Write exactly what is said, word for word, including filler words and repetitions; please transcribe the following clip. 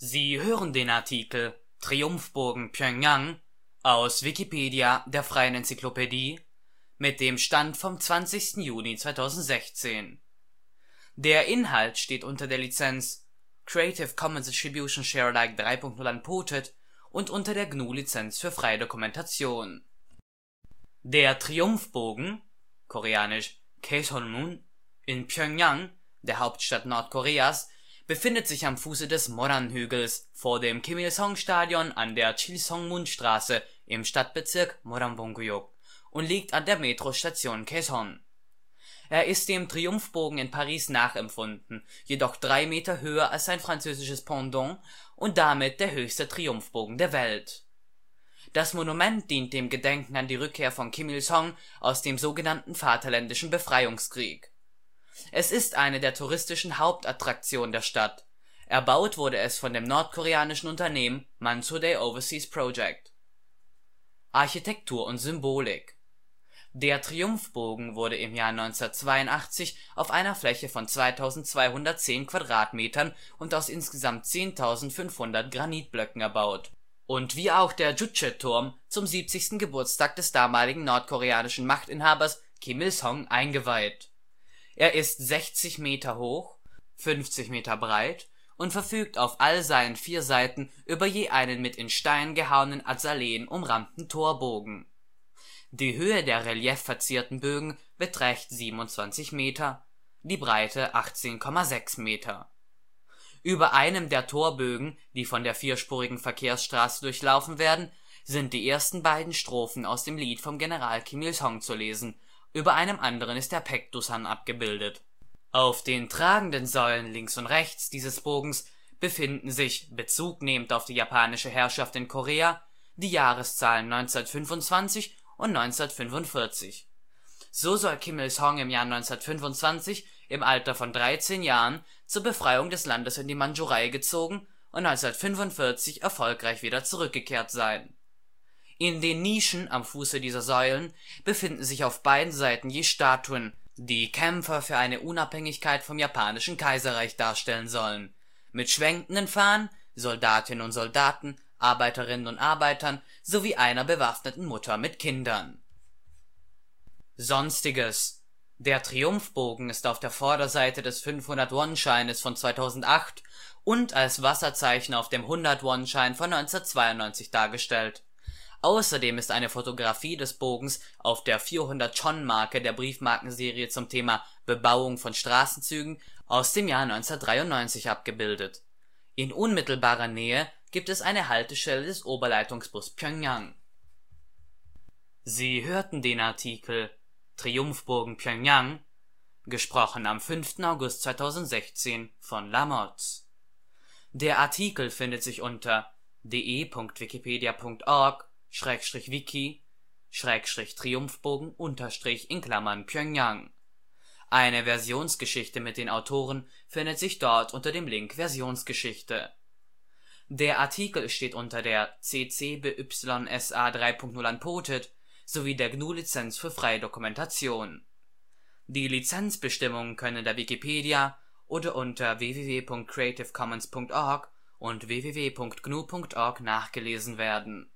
Sie hören den Artikel Triumphbogen Pjöngjang, aus Wikipedia, der freien Enzyklopädie. Mit dem Stand vom zwanzigster Juni zweitausendsechzehn. Der Inhalt steht unter der Lizenz Creative Commons Attribution Share Alike drei Punkt null Unported und unter der G N U Lizenz für freie Dokumentation. Der Triumphbogen (koreanisch Kaesŏnmun) in Pjöngjang, der Hauptstadt Nordkoreas, befindet sich am Fuße des Moran-Hügels vor dem Kim-Il-sung-Stadion an der Chilsongmun-Straße im Stadtbezirk Moranbong-guyŏk und liegt an der Metrostation Kaesŏn. Er ist dem Triumphbogen in Paris nachempfunden, jedoch drei Meter höher als sein französisches Pendant und damit der höchste Triumphbogen der Welt. Das Monument dient dem Gedenken an die Rückkehr von Kim Il-sung aus dem sogenannten Vaterländischen Befreiungskrieg. Es ist eine der touristischen Hauptattraktionen der Stadt. Erbaut wurde es von dem nordkoreanischen Unternehmen Mansudae Overseas Project. Architektur und Symbolik. Der Triumphbogen wurde im Jahr neunzehnhundertzweiundachtzig auf einer Fläche von zweitausendzweihundertzehn Quadratmetern und aus insgesamt zehntausendfünfhundert Granitblöcken erbaut und wie auch der Juche-Turm zum siebzigsten Geburtstag des damaligen nordkoreanischen Machtinhabers Kim Il-sung eingeweiht. Er ist sechzig Meter hoch, fünfzig Meter breit und verfügt auf all seinen vier Seiten über je einen mit in Stein gehauenen Azaleen umrahmten Torbogen. Die Höhe der reliefverzierten Bögen beträgt siebenundzwanzig Meter, die Breite achtzehn Komma sechs Meter. Über einem der Torbögen, die von der vierspurigen Verkehrsstraße durchlaufen werden, sind die ersten beiden Strophen aus dem Lied vom General Kim Il-sung zu lesen, über einem anderen ist der Paektusan abgebildet. Auf den tragenden Säulen links und rechts dieses Bogens befinden sich, Bezug nehmend auf die japanische Herrschaft in Korea, die Jahreszahlen neunzehnhundertfünfundzwanzig und neunzehnhundertfünfundvierzig. So soll Kim Il-sung im Jahr neunzehnhundertfünfundzwanzig im Alter von dreizehn Jahren zur Befreiung des Landes in die Mandschurei gezogen und neunzehnhundertfünfundvierzig erfolgreich wieder zurückgekehrt sein. In den Nischen am Fuße dieser Säulen befinden sich auf beiden Seiten je Statuen, die Kämpfer für eine Unabhängigkeit vom japanischen Kaiserreich darstellen sollen, mit schwenkenden Fahnen, Soldatinnen und Soldaten, Arbeiterinnen und Arbeitern sowie einer bewaffneten Mutter mit Kindern. Sonstiges. Der Triumphbogen ist auf der Vorderseite des fünfhundert-Won-Scheines von zweitausendacht und als Wasserzeichen auf dem hundert-Won-Schein von neunzehnhundertzweiundneunzig dargestellt. Außerdem ist eine Fotografie des Bogens auf der vierhundert-Chon-Marke der Briefmarkenserie zum Thema Bebauung von Straßenzügen aus dem Jahr neunzehnhundertdreiundneunzig abgebildet. In unmittelbarer Nähe gibt es eine Haltestelle des Oberleitungsbus Pjöngjang. Sie hörten den Artikel Triumphbogen Pjöngjang, gesprochen am fünften August zweitausendsechzehn von Lamotte. Der Artikel findet sich unter de punkt wikipedia punkt org Schrägstrich wiki Schrägstrich Triumphbogen Unterstrich in Klammern Pjöngjang. Eine Versionsgeschichte mit den Autoren findet sich dort unter dem Link Versionsgeschichte. Der Artikel steht unter der C C B Y S A drei Punkt null Unported sowie der G N U Lizenz für freie Dokumentation. Die Lizenzbestimmungen können in der Wikipedia oder unter w w w punkt creative commons punkt org und w w w punkt g n u punkt org nachgelesen werden